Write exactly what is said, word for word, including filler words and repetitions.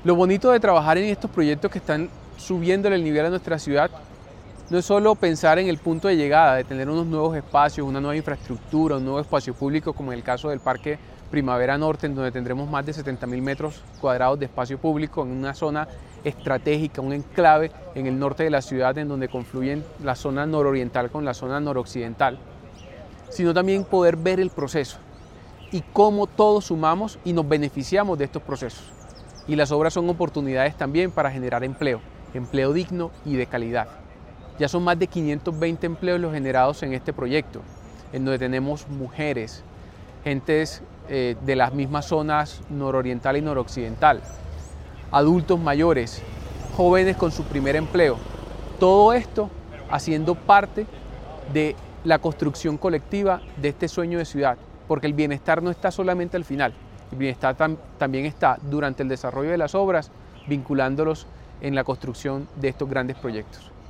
Lo bonito de trabajar en estos proyectos que están subiendo el nivel a nuestra ciudad no es solo pensar en el punto de llegada, de tener unos nuevos espacios, una nueva infraestructura, un nuevo espacio público, como en el caso del Parque Primavera Norte, en donde tendremos más de setenta mil metros cuadrados de espacio público en una zona estratégica, un enclave en el norte de la ciudad, en donde confluyen la zona nororiental con la zona noroccidental, sino también poder ver el proceso y cómo todos sumamos y nos beneficiamos de estos procesos. Y las obras son oportunidades también para generar empleo, empleo digno y de calidad. Ya son más de quinientos veinte empleos los generados en este proyecto, en donde tenemos mujeres, gentes eh, de las mismas zonas nororiental y noroccidental, adultos mayores, jóvenes con su primer empleo. Todo esto haciendo parte de la construcción colectiva de este sueño de ciudad, porque el bienestar no está solamente al final, el bienestar tam- también está durante el desarrollo de las obras, vinculándolos en la construcción de estos grandes proyectos.